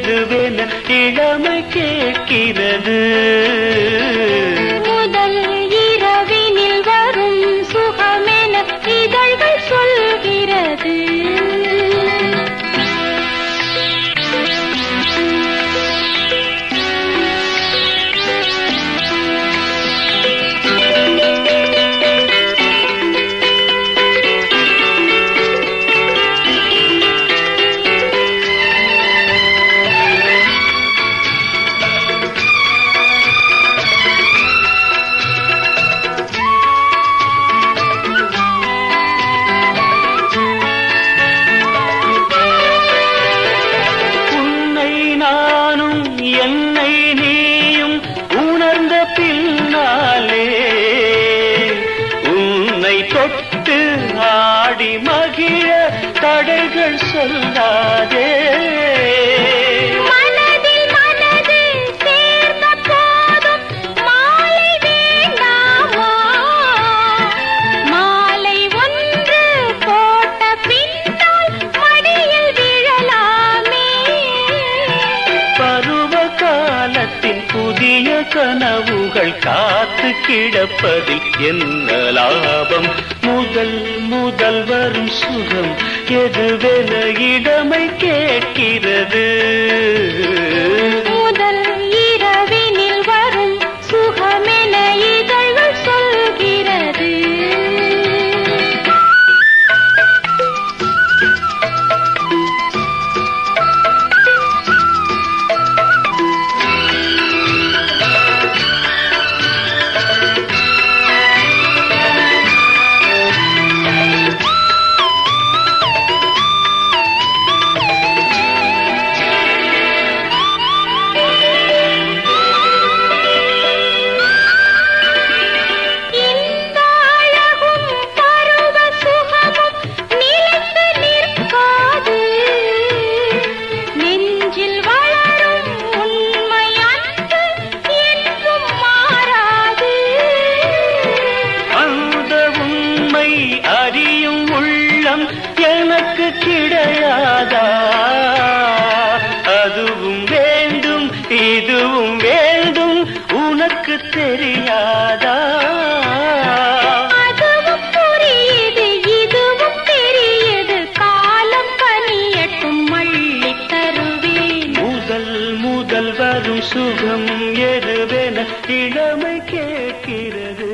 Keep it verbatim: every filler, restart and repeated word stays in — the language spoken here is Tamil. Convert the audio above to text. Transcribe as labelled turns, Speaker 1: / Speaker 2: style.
Speaker 1: எதுவென இளமை கேட்கிறது.
Speaker 2: முதல் இரவினில் வரும் சுகமென இதழ்கள் சொல்கிறது.
Speaker 1: என்னை நீயும் உணர்ந்த பின்னாலே உன்னை தொட்டு ஆடி மகிழ தடைகள் சொல்லாதே.
Speaker 2: மனதில் மனது சேர்ந்த போதும் மாலை வேண்டாமா? மாலை ஒன்று போட்ட பின்னால் மடியில் விழலாமே.
Speaker 1: பருவ காலத்தின் புதிய கனவுகள் காத்து கிடப்பதில் என்ன லாபம்? முதல் முதல் வரும் சுகம் எதுவென இளமை கேட்கிறது.
Speaker 2: முதல் இரவினில் வரும் சுகமென இதழ்கள் சொல்கிறது.
Speaker 1: அறியும் உள்ளம் எனக்கு கிடையாதா? அதுவும் வேண்டும் இதுவும் வேண்டும் உனக்கு தெரியாதா?
Speaker 2: அதுவும் புரியுது இதுவும் தெரியுது, காலம் கனியட்டும் மள்ளி தருவேன்.
Speaker 1: முதல் முதல் வரும் சுகம் எதுவென இளமை கேட்கிறது.